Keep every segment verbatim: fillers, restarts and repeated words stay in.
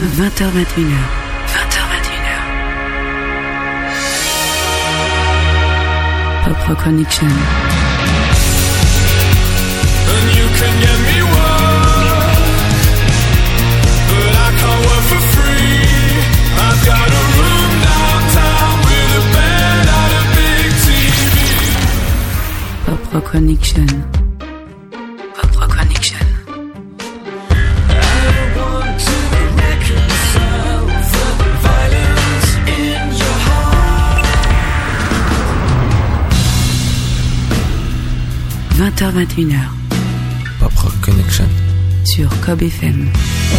vingt heures vingt et une heures. vingt heures vingt et une heures. Pop Rock Connection. And you can get me work, but I can't work for free. I've got a room downtown with a bed and a big T V. Pop Rock Connection. Pop Rock Connection. vingt heures vingt et une heures. Pop Rock Connection. Sur Cob F M.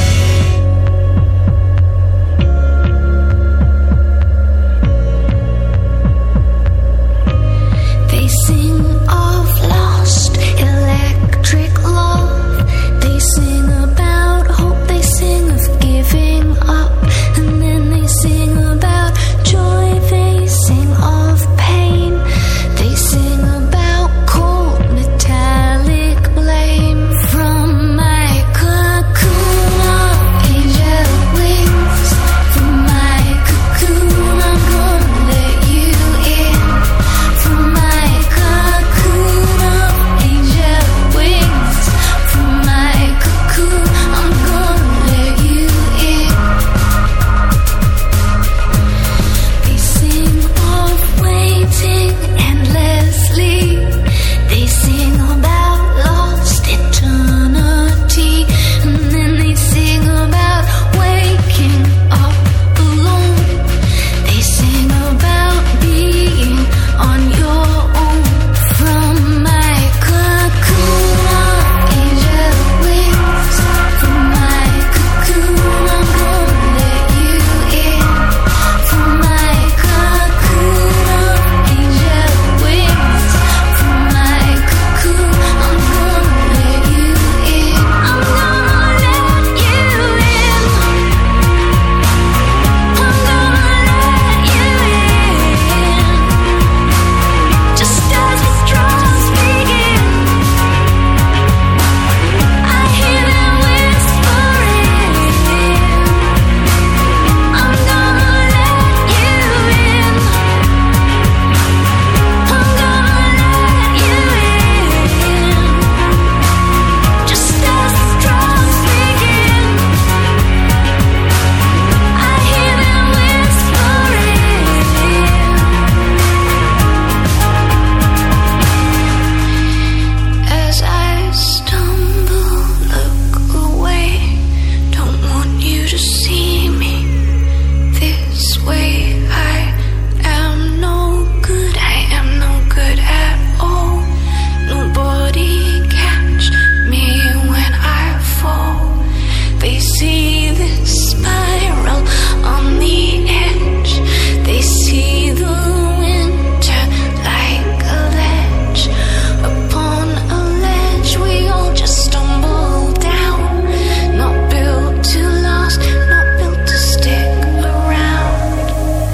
They sing of lost electric love. They sing about hope. They sing of giving up. And then they sing about joy. They sing of pain. They sing about cold metallic blame. From my cocoon of angel wings, from my cocoon I'm gonna let you in. From my cocoon of angel wings, from my cocoon I'm gonna let you in. They sing of waiting endlessly. They sing about lost eternity. And then they sing about waking up alone. They sing about being on your own. From my cocoon of angel wings, from my cocoon I'm gonna let you in. From my cocoon of angel wings, from my cocoon I'm gonna let you in. I'm gonna let you in. I'm gonna let you in. Just as the drums begin, I hear them whispering. I'm gonna let you in. I'm gonna let you in. Just as the drums begin, I hear them whispering. As I stumble, look away. Don't want you to see me this way. I am no good. I am no good at all. Nobody catch me when I fall. They see this spiral on the edge. They see the winter like a ledge. Upon a ledge we all just stumble down. Not built to last, not built to stick around.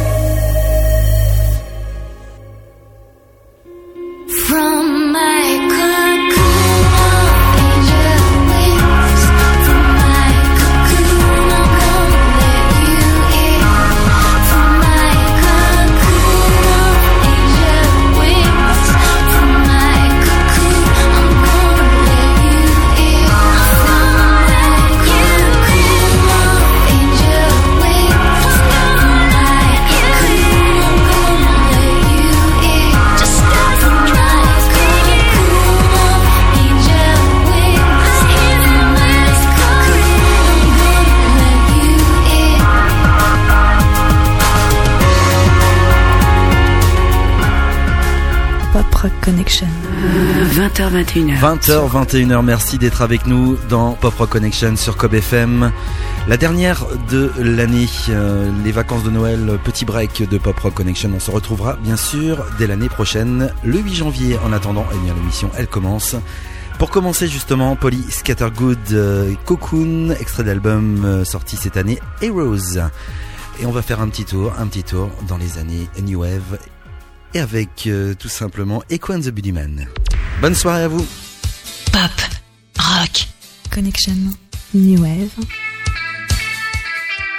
From my cocoon of angel wings, from my cocoon I'm gonna let you in. From my cocoon of angel wings, from my cocoon I'm gonna let you in. From my cocoon of angel wings, from my cocoon I'm gonna let you in. Just as the drums begin, cocoon of angel wings, from my cocoon I'm gonna let you in. Pop Rock Connection. vingt heures vingt et une heures. vingt heures vingt et une heures, merci d'être avec nous dans Pop Rock Connection sur Cob F M. La dernière de l'année, euh, les vacances de Noël, petit break de Pop Rock Connection. On se retrouvera bien sûr dès l'année prochaine, le huit janvier. En attendant, eh bien, l'émission, elle commence. Pour commencer justement, Polly Scattergood, euh, Cocoon, extrait d'album euh, sorti cette année, Heroes. Et on va faire un petit tour, un petit tour dans les années New Wave. Et avec euh, tout simplement Echo and the Bunnymen. Bonne soirée à vous. Pop, rock, Connection, New Wave.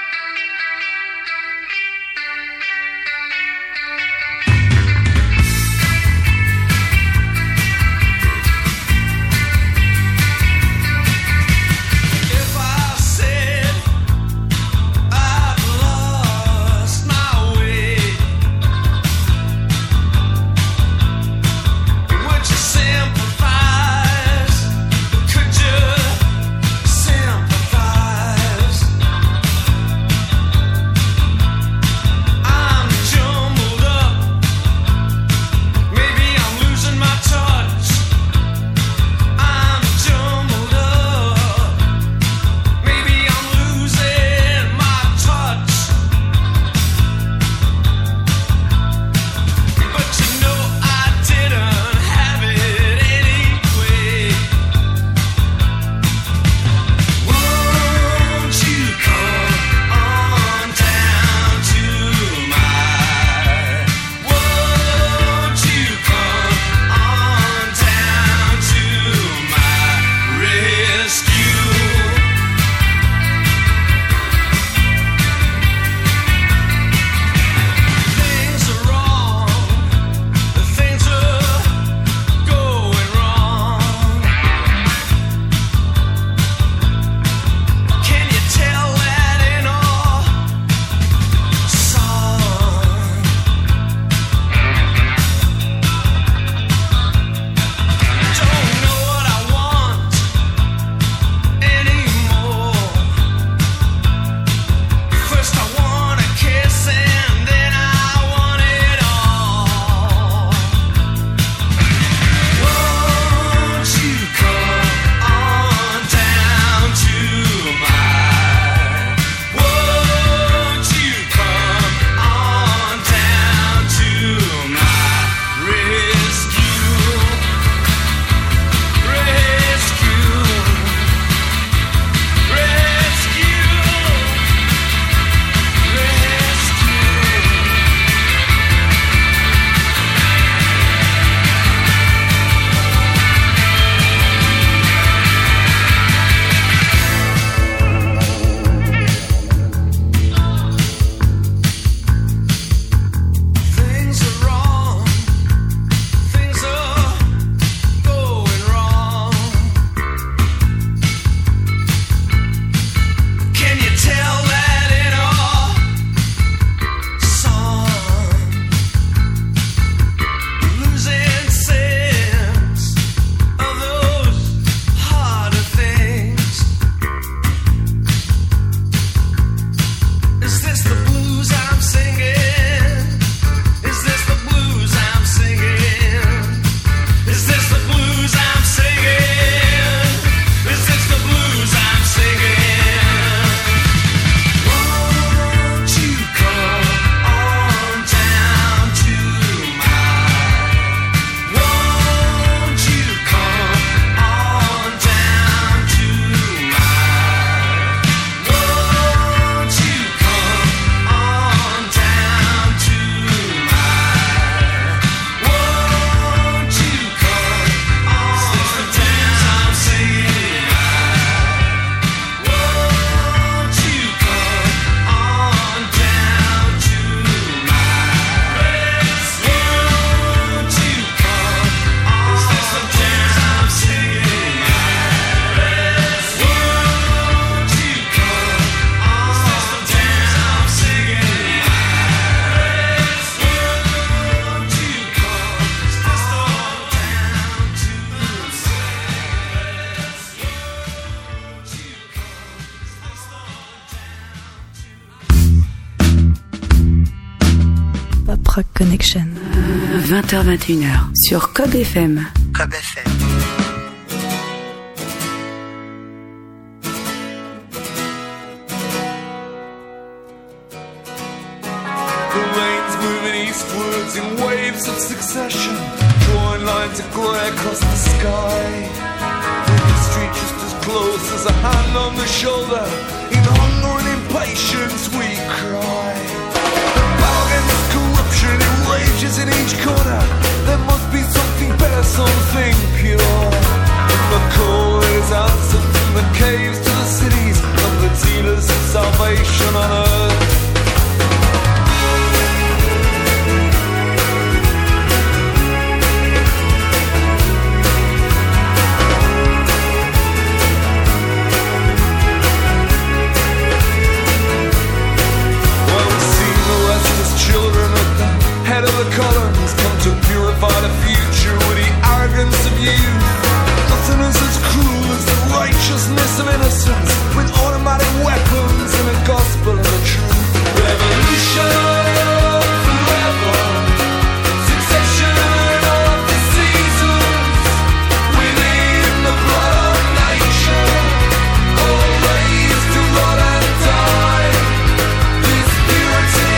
Rock Connection. vingt heures vingt et une heures sur Cob F M. Cob F M. In waves of succession, drawing lines of grey across the sky. In the street just as close as a hand on the shoulder. In hunger and impatience we cry. The battle against corruption, it rages in each corner. There must be something better, something pure. And the call is answered from the caves to the cities of the dealers of salvation on earth. Head of the columns come to purify the future with the arrogance of youth. Nothing is as cruel as the righteousness of innocence, with automatic weapons and a gospel and a truth. Revolution forever, succession of the seasons, within the blood of nature, all raised to rot and die. This purity.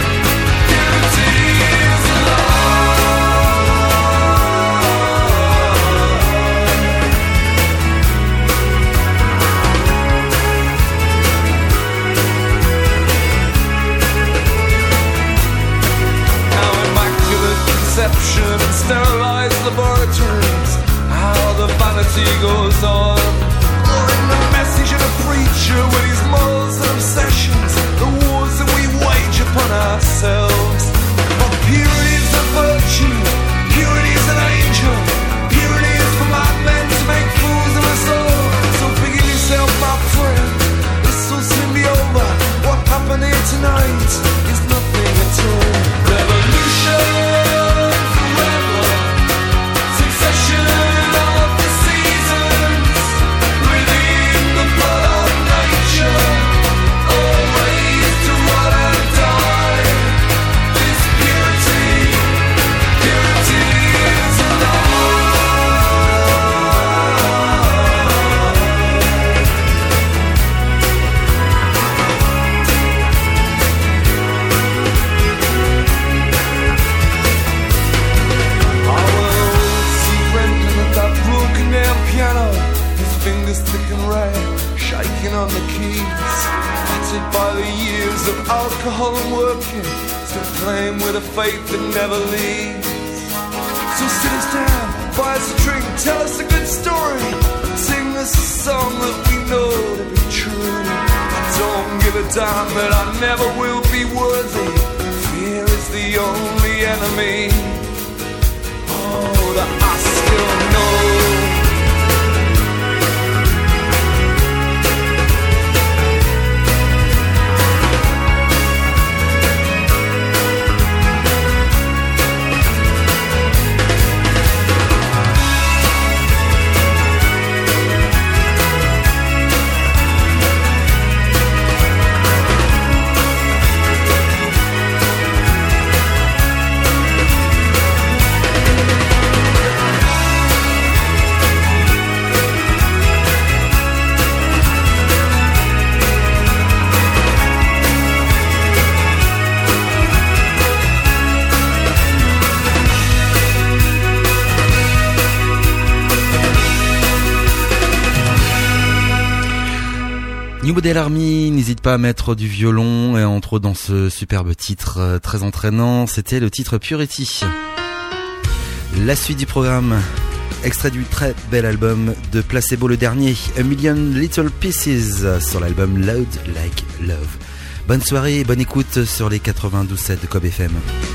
And sterilized laboratories, how the vanity goes on. Or in the message of the preacher with his morals and obsessions, the wars that we wage upon ourselves. But purity is a virtue, purity is an angel, purity is for madmen to make fools of us all. So forgive yourself, my friend, this will soon be over. What happened here tonight is nothing at all. Revolution. On the keys, battered by the years of alcohol and working, still playing with a faith that never leaves. So sit us down, buy us a drink, tell us a good story, sing us a song that we know to be true. I don't give a damn that I never will be worthy. Fear is the only enemy. Oh, that I still know. New Model Army, n'hésite pas à mettre du violon et entre autres dans ce superbe titre très entraînant, c'était le titre Purity. La suite du programme, extrait du très bel album de Placebo, le dernier, A Million Little Pieces, sur l'album Loud Like Love. Bonne soirée et bonne écoute sur les quatre-vingt-douze sept de Cob F M.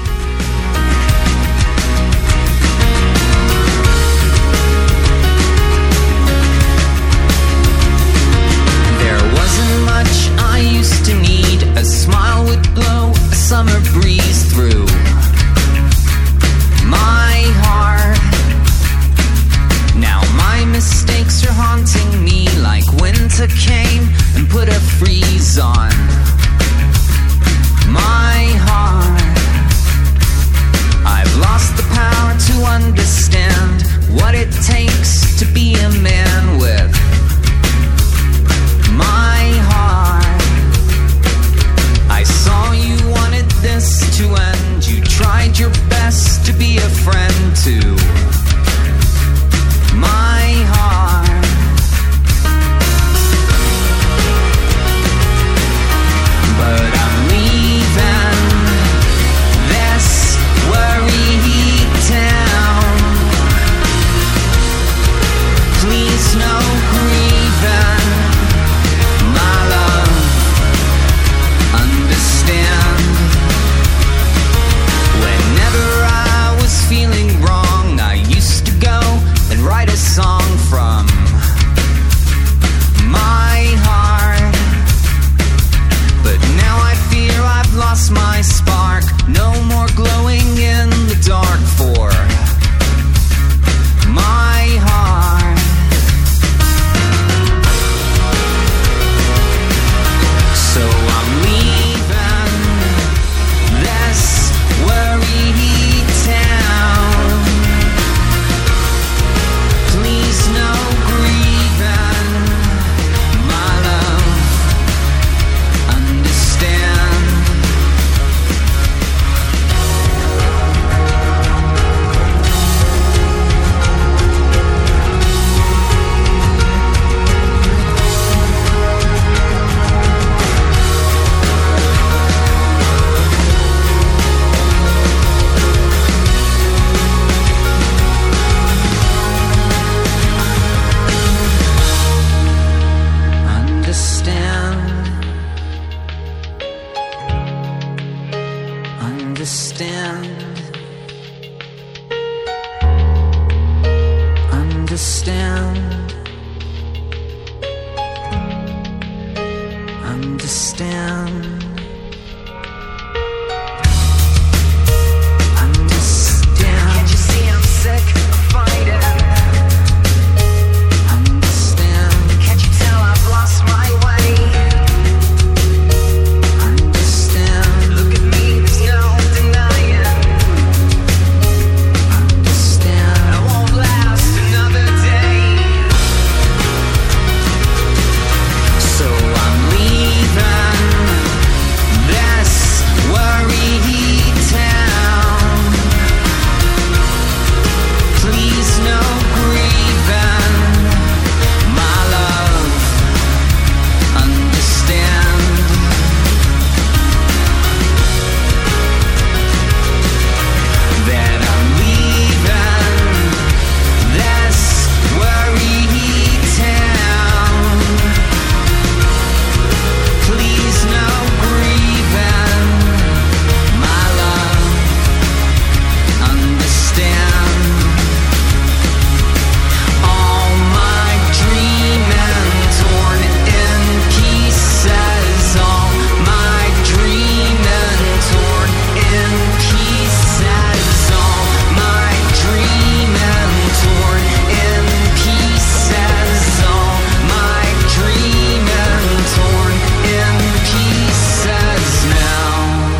A smile would blow a summer breeze through my heart. Now my mistakes are haunting me like winter came and put a freeze on my heart. understand. Understand. Understand. Understand. Can't you see I'm sick of fighting? Understand. Can't you tell I've lost my way? Understand. Look at me, there's no denying. Understand. I won't last another day. So I'm leaving this worry town. Please no grieving, my love. Understand that I'm leaving this worry town. Please no grieving, my love. Understand. All my dreaming torn in pieces. All my dreaming torn in pieces. All my dreaming torn in pieces. All my dreaming torn in pieces now.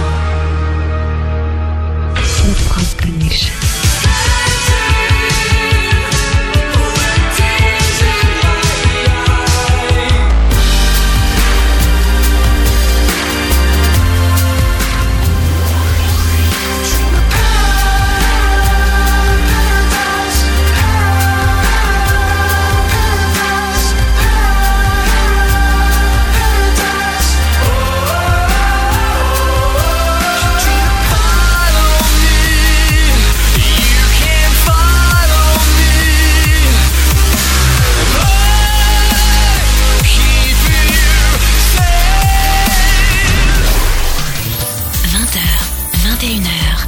vingt heures, vingt et une heures.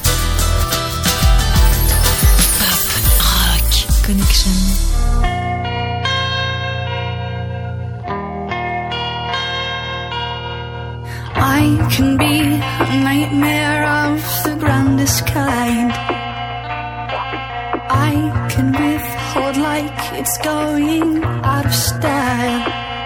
Pop Rock Connection. I can be a nightmare of the grandest kind. I can withhold like it's going out of style.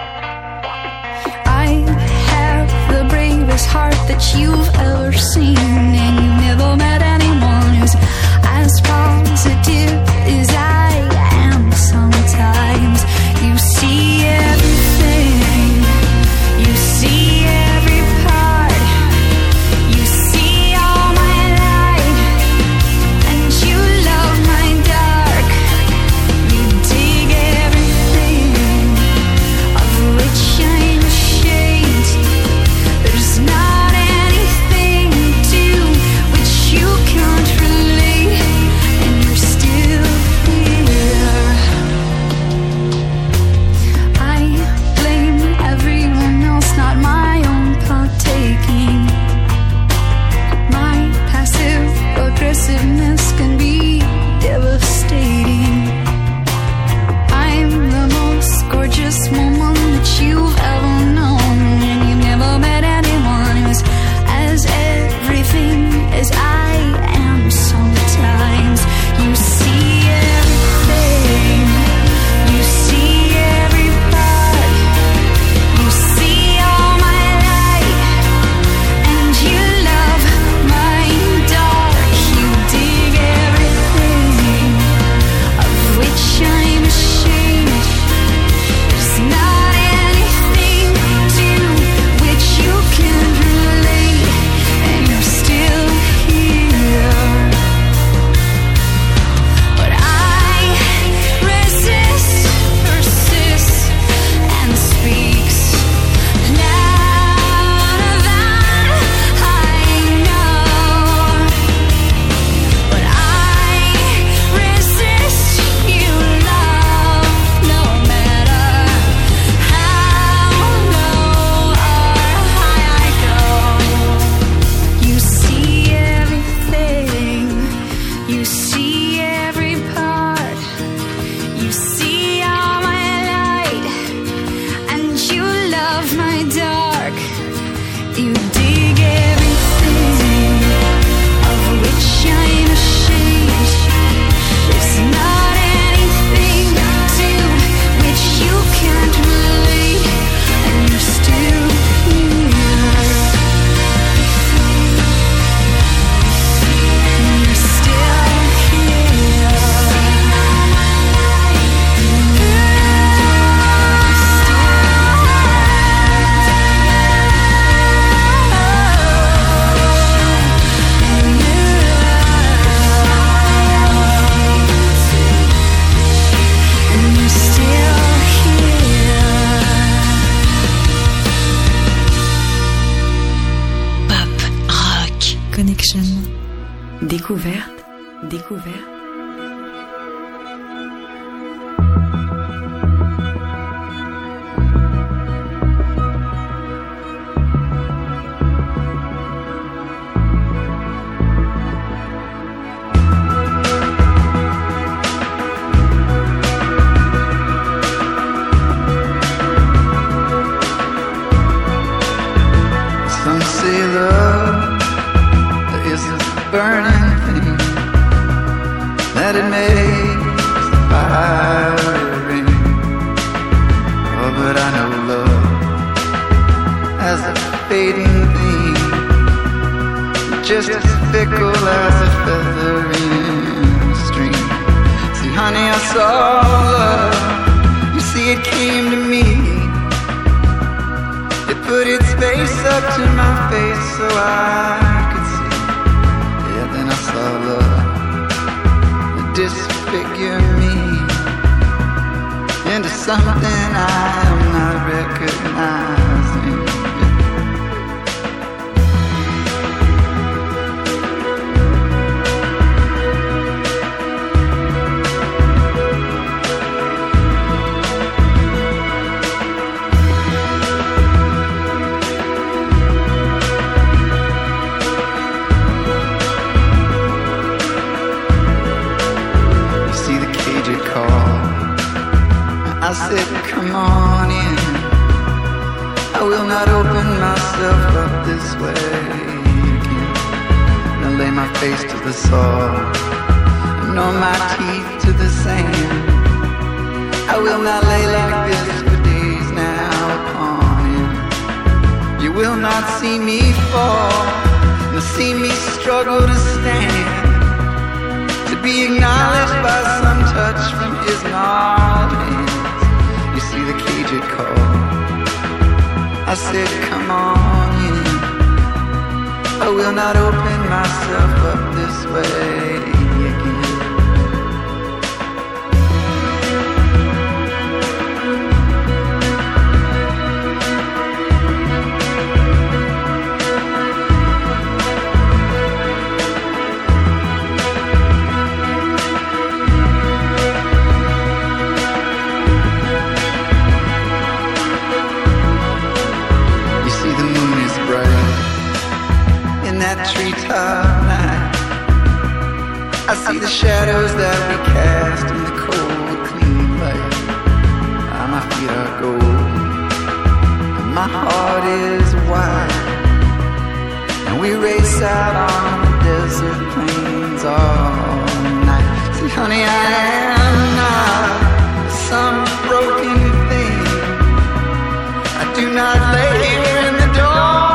I have the bravest heart that you've ever seen, and you've never met anyone who's as positive as I am. Sometimes you see everything, you see every part, you see all my light, and you love my dark. You dig everything of which I'm ashamed. There's not any Découverte, découverte. Some say love is a burning thing, that it makes the fire ring. Oh, but I know love as a fading thing, just as fickle as a feather in a stream. See, honey, I saw love, you see it came to me. It put its face up to my face so I could see. Yeah, then I saw love disfigure me into something I am not recognizing. I said, come on in. I will not open myself up this way again. Now lay my face to the soil, nor my teeth to the sand. I will not lay like this for days now upon him. You will not see me fall, nor see me struggle to stand, to be acknowledged by some touch from his gnarled hands. You see the cage it called. I said, come on in. I will not open myself up this way again. Treetop night, I see the shadows that we cast in the cold, clean light. Ah, my feet are gold, and my heart is wide, and we race out on the desert plains all night. See, honey, I am not some broken thing. I do not lay here in the dark.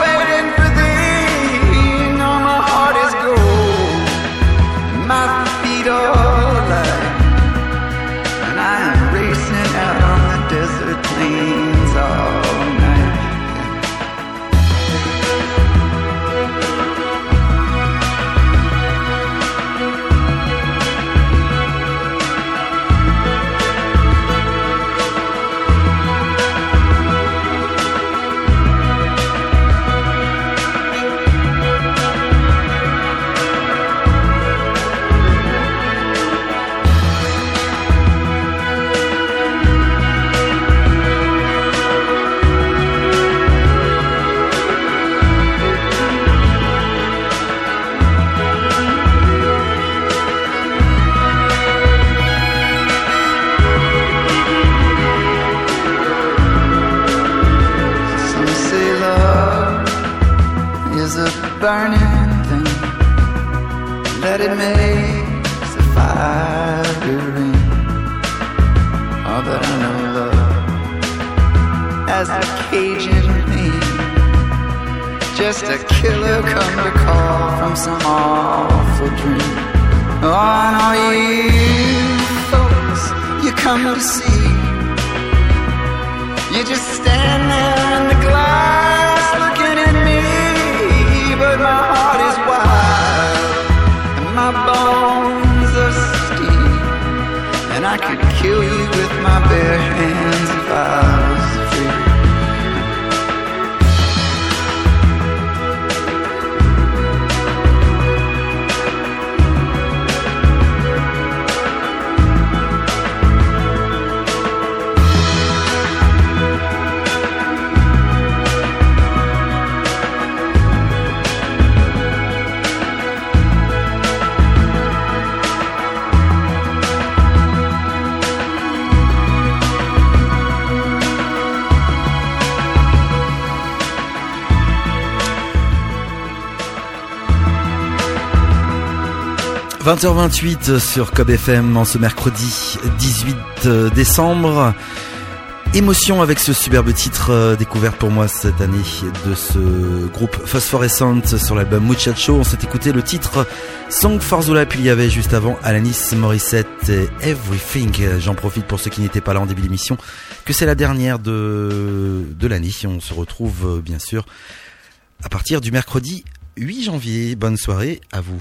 My feet are light, and I am racing out on the desert plains all night. Burning thing, that it makes the fire ring. Oh, but I know love as a Cajun thing, just a killer come to call from some awful dream. Oh, and all you folks you come to see, you just stand there in the glass looking at me. But my heart is wild, and my bones are steel, and I could kill you with my bare hands if I was free. vingt heures vingt-huit sur C O B F M en ce mercredi dix-huit décembre. Émotion avec ce superbe titre euh, découvert pour moi cette année de ce groupe Phosphorescent sur l'album Muchacho. On s'est écouté le titre Song for Zola, puis il y avait juste avant Alanis Morissette et Everything. J'en profite pour ceux qui n'étaient pas là en début d'émission que c'est la dernière de, de l'année. On se retrouve euh, bien sûr à partir du mercredi huit janvier. Bonne soirée à vous.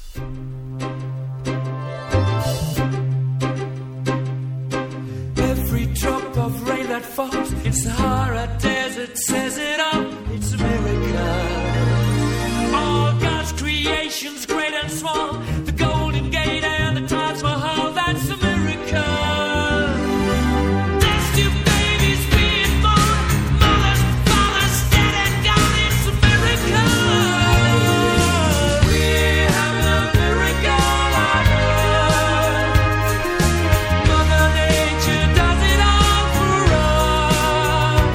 Every drop of rain that falls in Sahara Desert says it all, it's a miracle. All God's creations, great and small, the Golden Gate and the Taj Mahal, that's a miracle. There's two babies being born, mothers, fathers, dead and gone, it's a miracle. We're having a miracle on earth. Mother Nature does it all for us.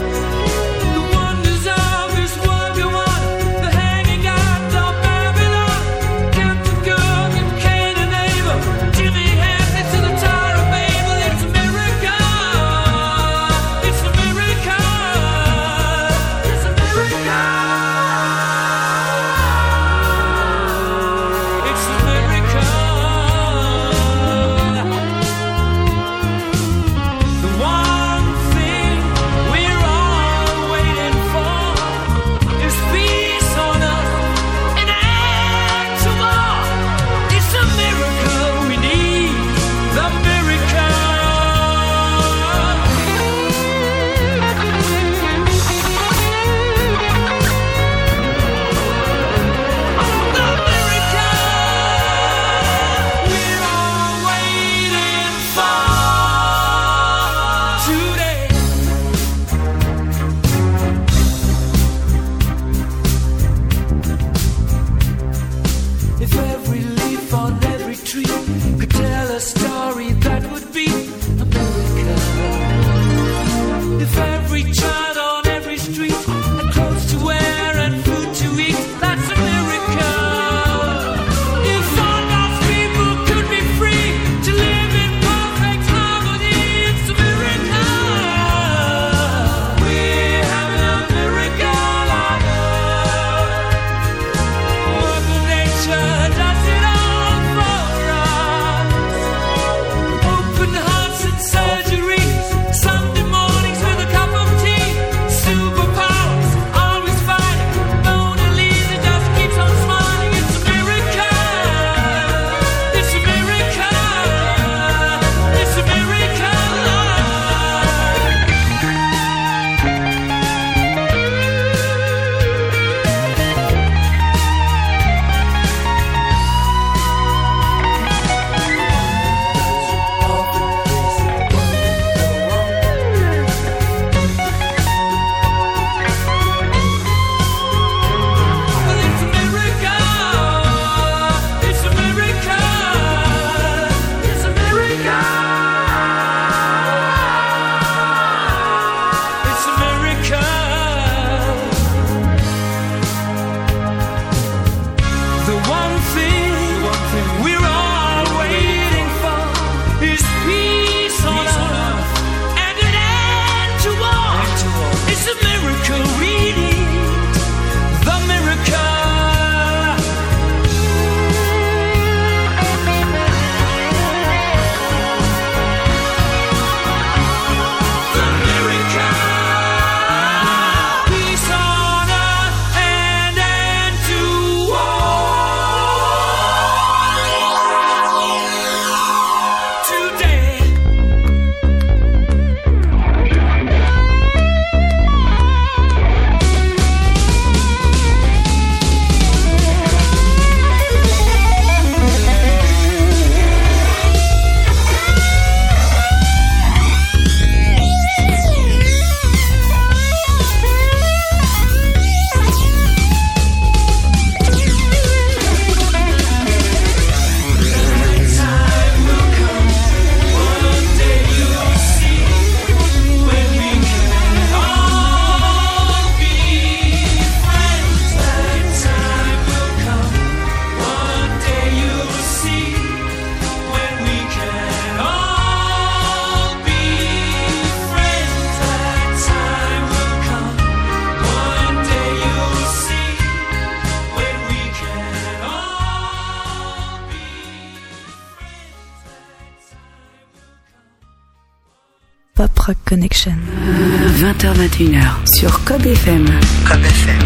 Pop Rock Connection. vingt heures vingt et une heures sur Cob F M. Cob F M.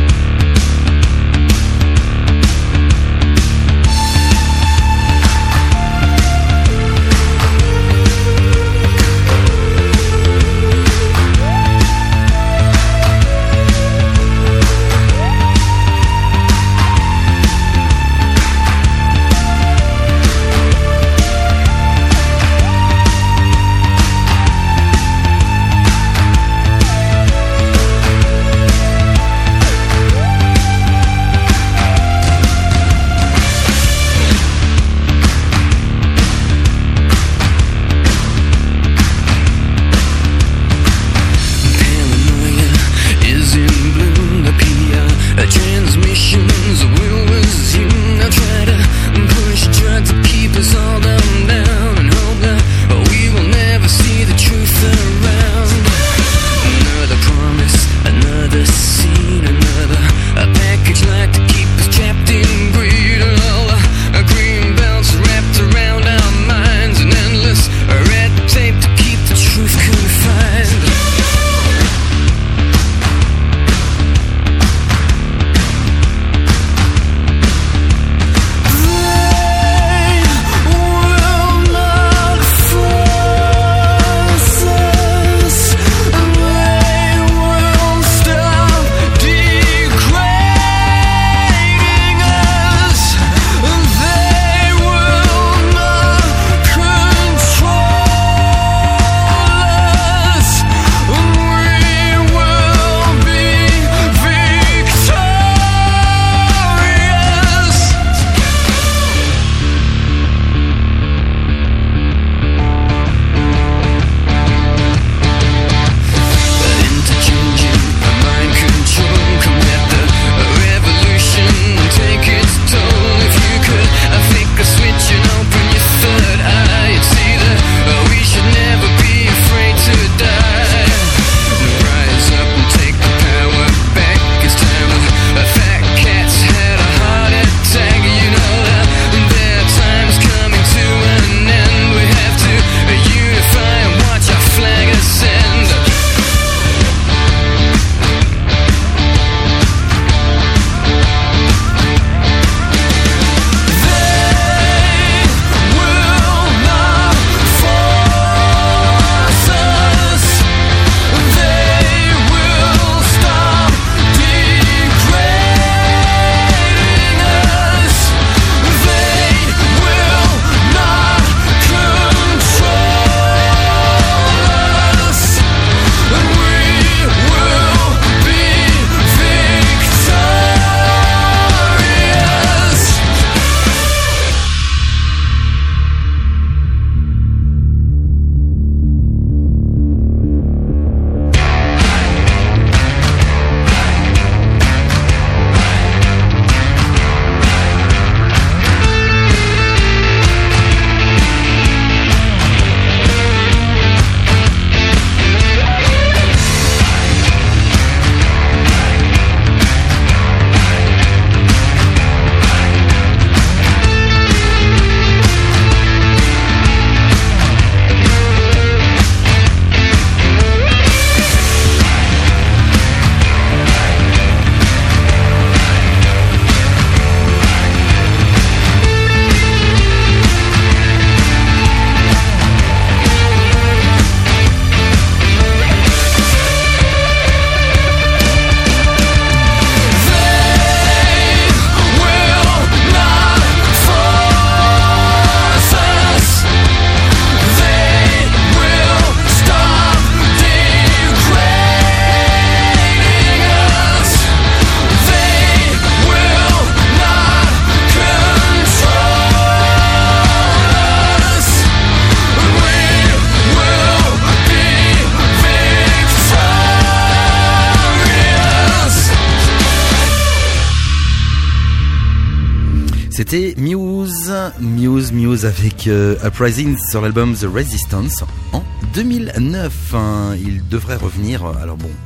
C'était Muse, Muse, Muse avec euh, Uprising sur l'album The Resistance en deux mille neuf. Hein, il devrait revenir, alors bon,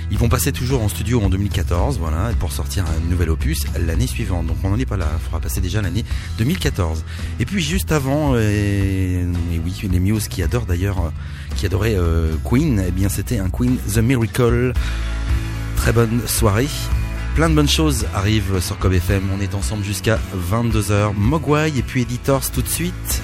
Ils vont passer toujours en studio en deux mille quatorze, voilà, pour sortir un nouvel opus l'année suivante. Donc on n'en est pas là, il faudra passer déjà l'année deux mille quatorze. Et puis juste avant, et, et oui, les Muse qui adorent d'ailleurs, qui adoraient euh, Queen, eh bien c'était un Queen The Miracle. Très bonne soirée. Plein de bonnes choses arrivent sur Cob F M. On est ensemble jusqu'à vingt-deux heures. Mogwai et puis Editors tout de suite.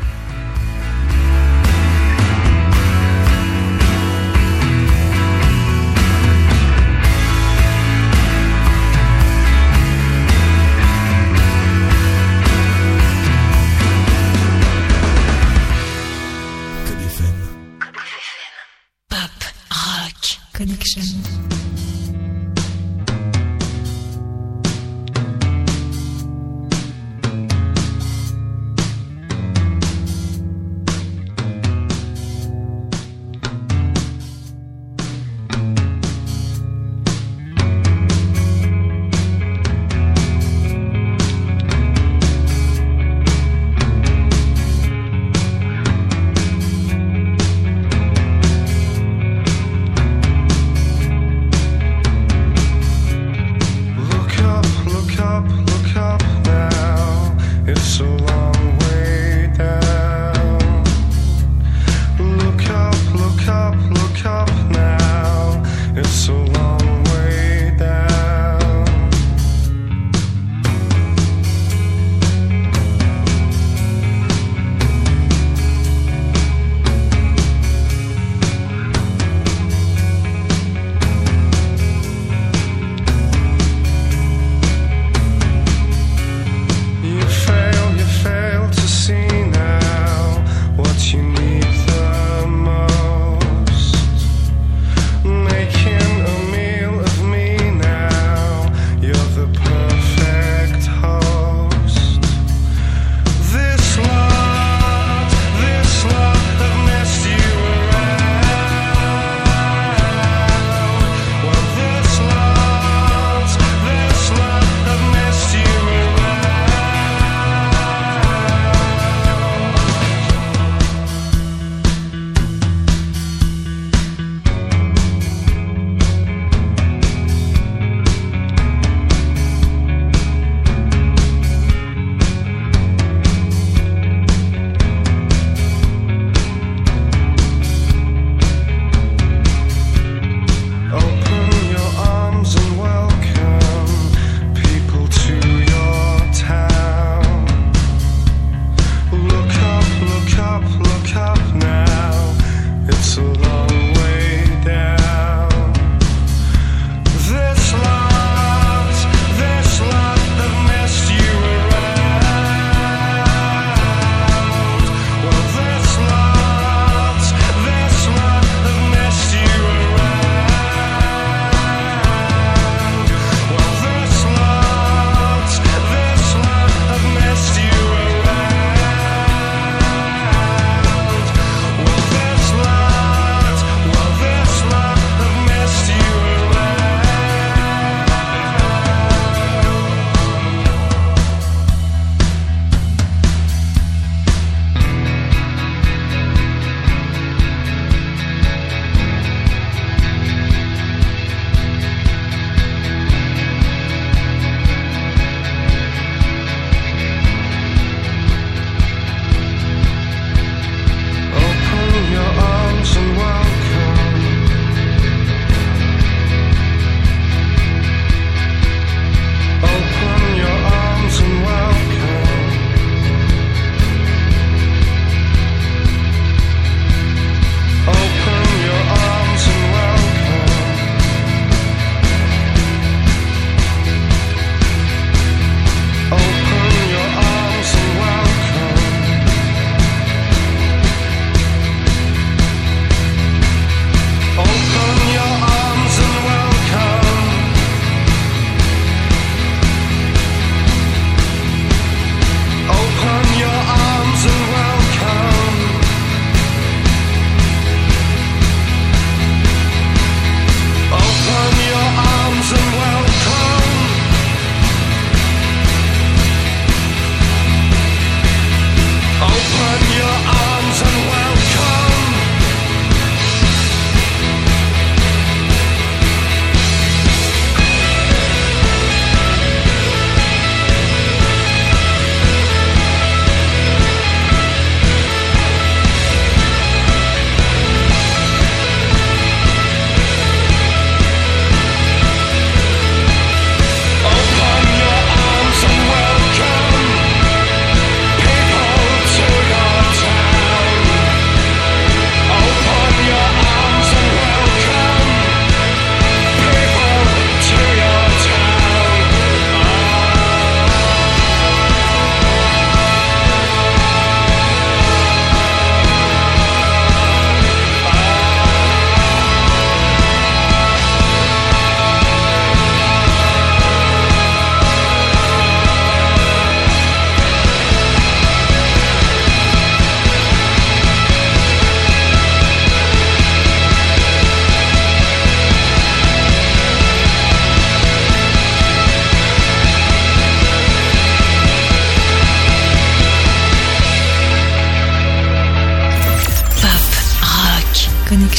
Connection.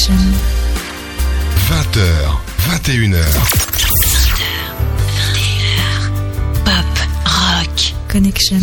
Connection. vingt heures, vingt et une heures. vingt heures, vingt et une heures. Pop, rock, Connection.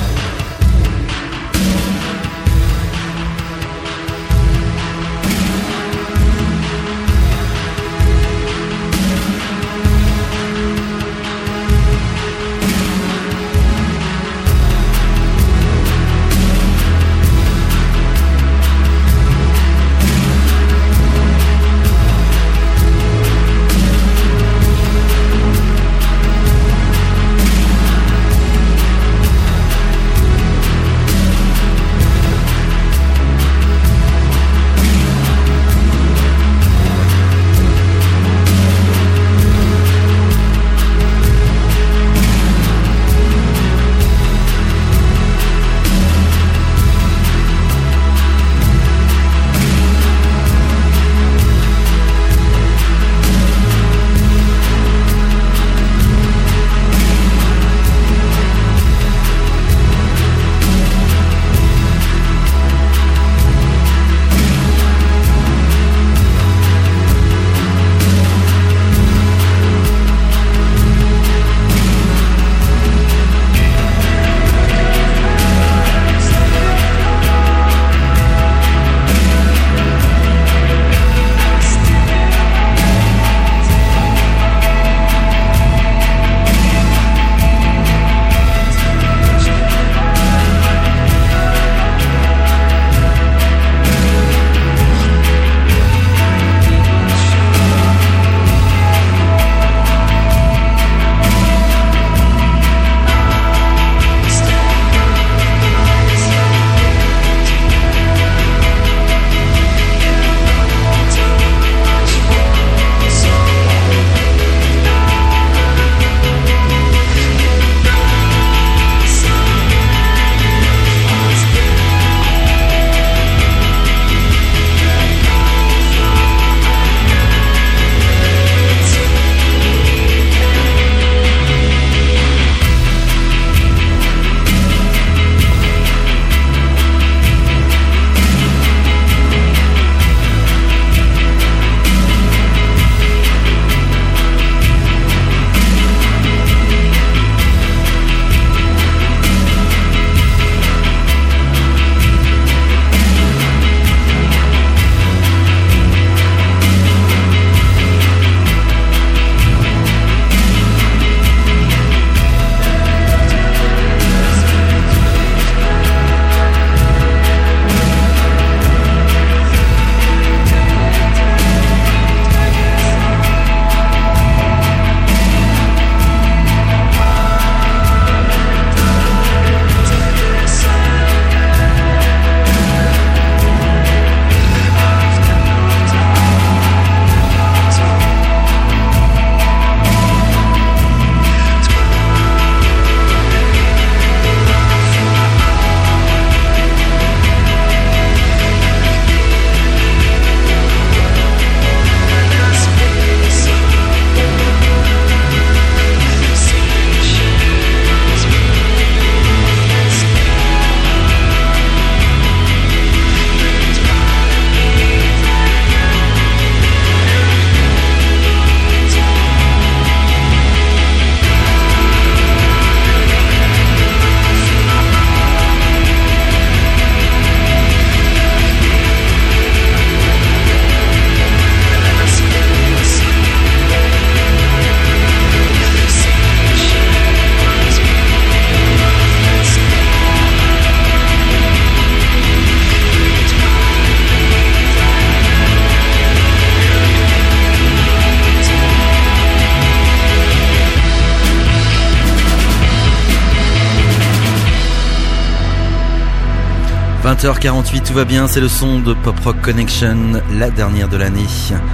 vingt heures quarante-huit, tout va bien, c'est le son de Pop Rock Connection, la dernière de l'année.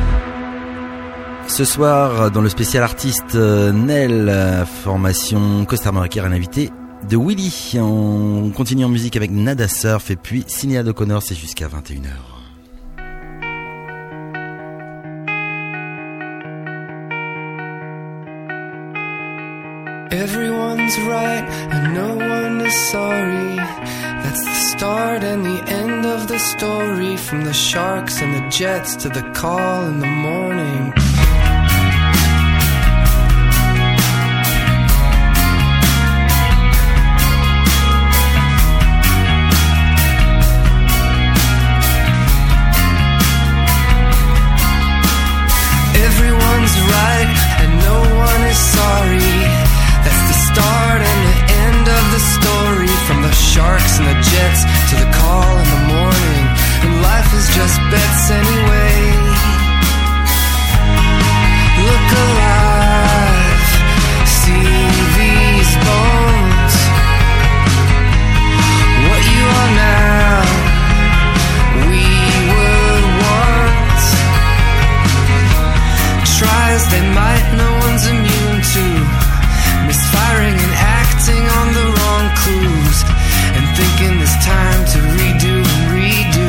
Ce soir, dans le spécial artiste Nel, formation Costard Marquer, un invité de Willy. On continue en musique avec Nada Surf et puis Sinéad O'Connor, c'est jusqu'à vingt et une heures. Everyone's right and no one is sorry. That's the start and the end of the story. From the sharks and the jets to the call in the morning. Everyone's right and no one is sorry. That's the start and the end of the story. From the sharks and the jets to the call in the morning. And life is just bets anyway. Look alive, see these bones. What you are now, we were once. Try as they might, no one's immune to misfiring and acting on the wrong clues, and thinking it's time to redo and redo.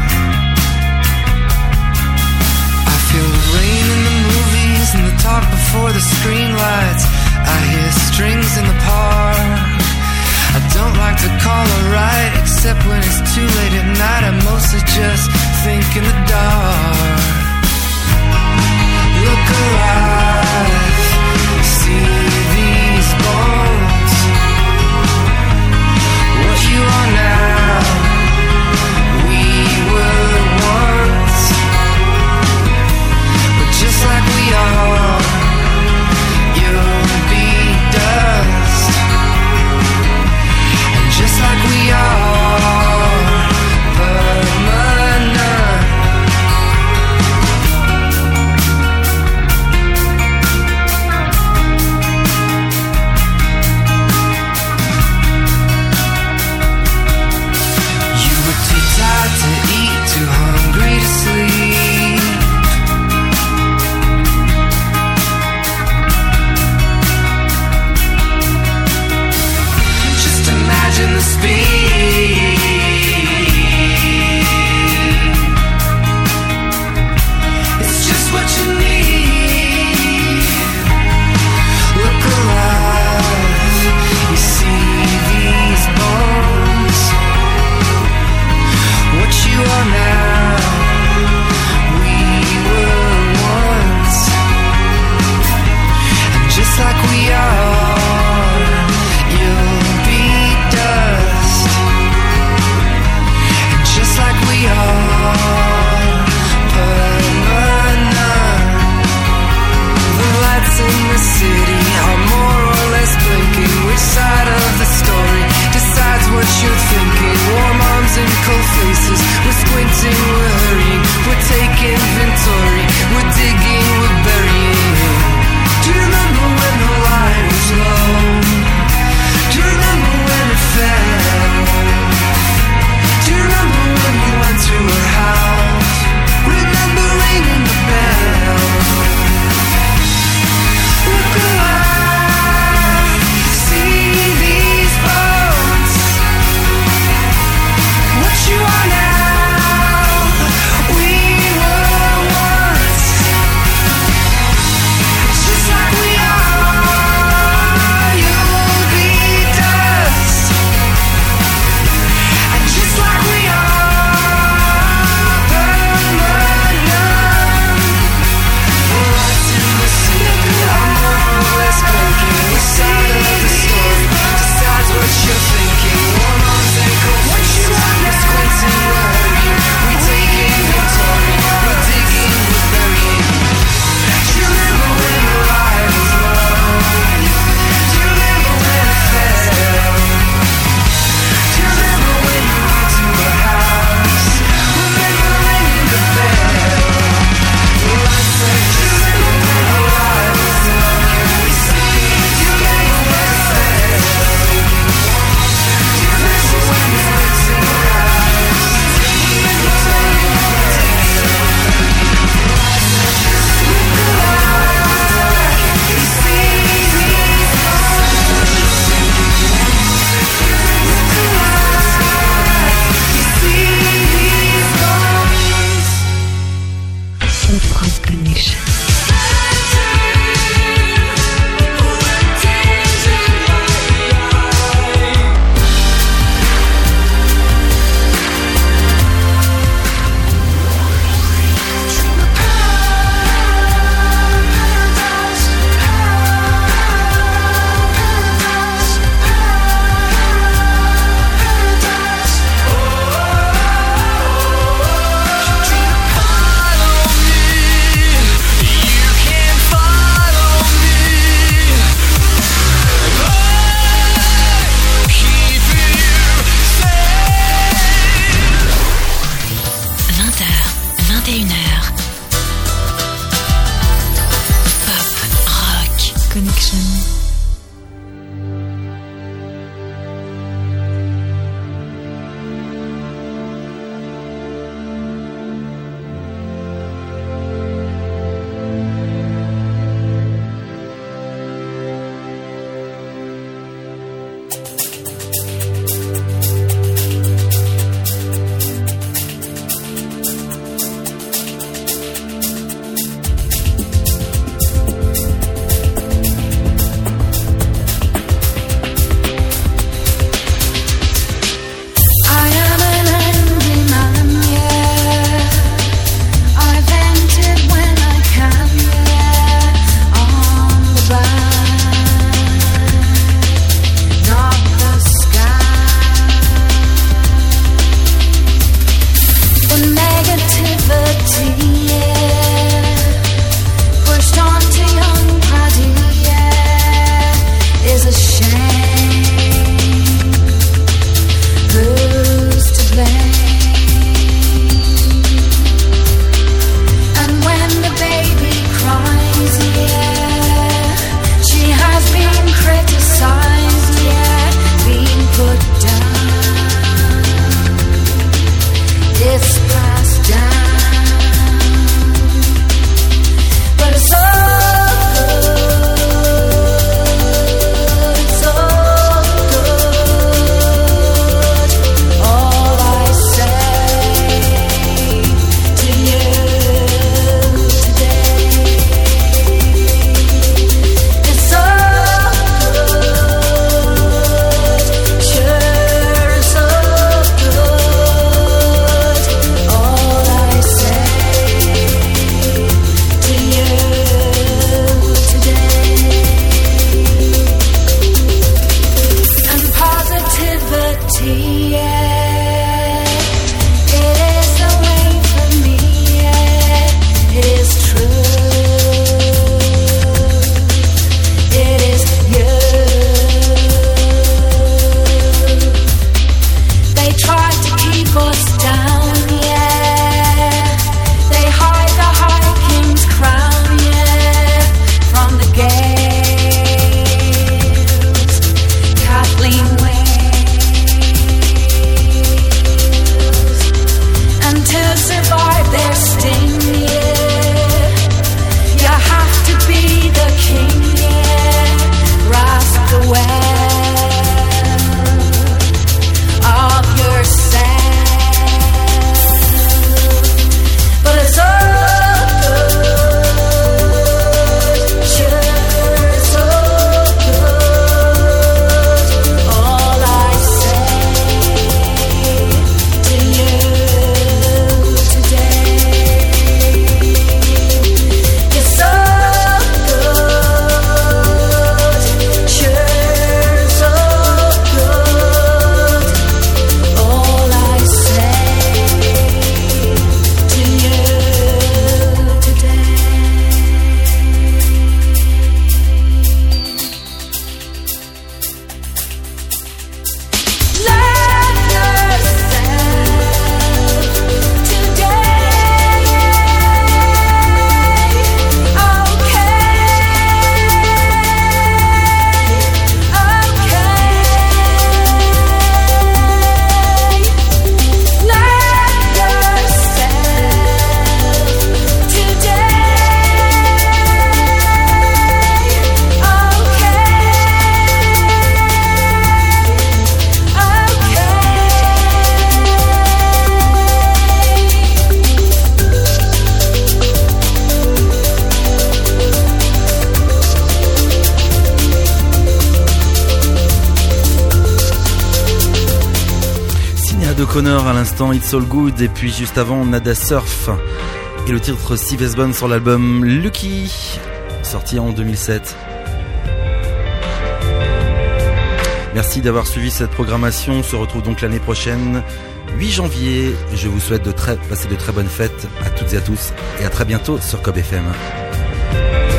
I feel the rain in the movies and the talk before the screen lights. I hear strings in the park. I don't like to call a ride, except when it's too late at night. I mostly just think in the dark. Look alive, see these bones. What you are now, we were once. But just like we are, you'll be dust. And just like we are, permanent. O'Connor à l'instant, It's All Good, et puis juste avant Nada Surf et le titre Steve Esbon sur l'album Lucky, sorti en deux mille sept. Merci d'avoir suivi cette programmation. On se retrouve donc l'année prochaine, huit janvier. Je vous souhaite de très, passer de très bonnes fêtes à toutes et à tous, et à très bientôt sur Cob F M.